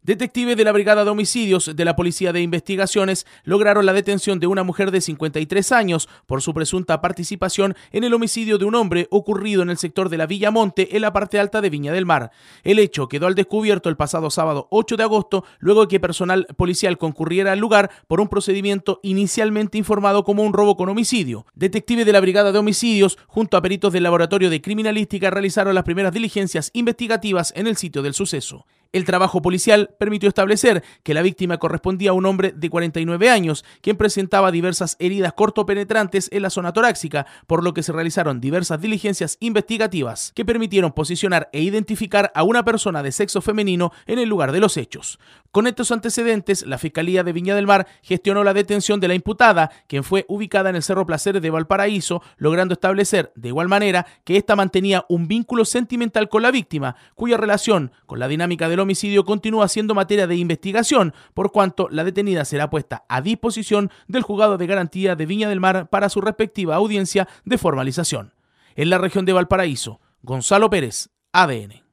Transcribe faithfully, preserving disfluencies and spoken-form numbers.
Detectives de la Brigada de Homicidios de la Policía de Investigaciones lograron la detención de una mujer de cincuenta y tres años por su presunta participación en el homicidio de un hombre ocurrido en el sector de la Villa Monte, en la parte alta de Viña del Mar. El hecho quedó al descubierto el pasado sábado ocho de agosto, luego de que personal policial concurriera al lugar por un procedimiento inicialmente informado como un robo con homicidio. Detectives de la Brigada de Homicidios, junto a peritos del Laboratorio de Criminalística, realizaron las primeras diligencias investigativas en el sitio del suceso. El trabajo policial permitió establecer que la víctima correspondía a un hombre de cuarenta y nueve años, quien presentaba diversas heridas cortopenetrantes en la zona torácica, por lo que se realizaron diversas diligencias investigativas que permitieron posicionar e identificar a una persona de sexo femenino en el lugar de los hechos. Con estos antecedentes, la Fiscalía de Viña del Mar gestionó la detención de la imputada, quien fue ubicada en el Cerro Placeres de Valparaíso, logrando establecer de igual manera que ésta mantenía un vínculo sentimental con la víctima, cuya relación con la dinámica del homicidio continúa siendo materia de investigación, por cuanto la detenida será puesta a disposición del Juzgado de Garantía de Viña del Mar para su respectiva audiencia de formalización. En la región de Valparaíso, Gonzalo Pérez, A D N.